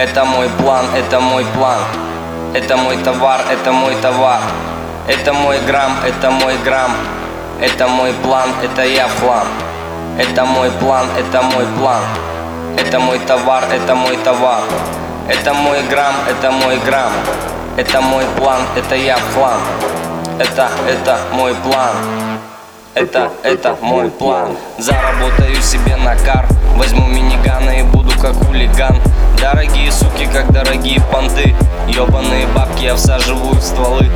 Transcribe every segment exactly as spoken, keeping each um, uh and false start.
Это мой план, это мой план. Это мой товар, это мой товар. Это мой грамм, это мой грамм. Это мой план, это я в хлам. Это мой план, это мой план. Это мой товар, это мой товар. Это мой грамм, это мой грамм. Это мой план, это я в хлам. Это, это мой план. Это, это мой план. Заработаю себе на кар. Возьму минигана и буду как хулиган. Дорогие суки, как дорогие понты. Ёбаные бабки я всаживаю в стволы.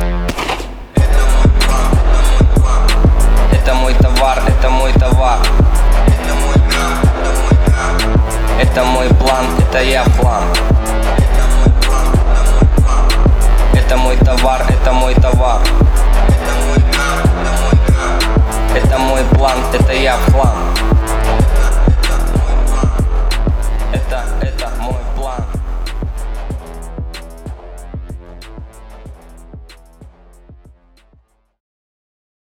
Это мой товар, это мой товар. Это мой план, это я в хлам. Это мой товар, это мой товар. Это мой план, это я в хлам.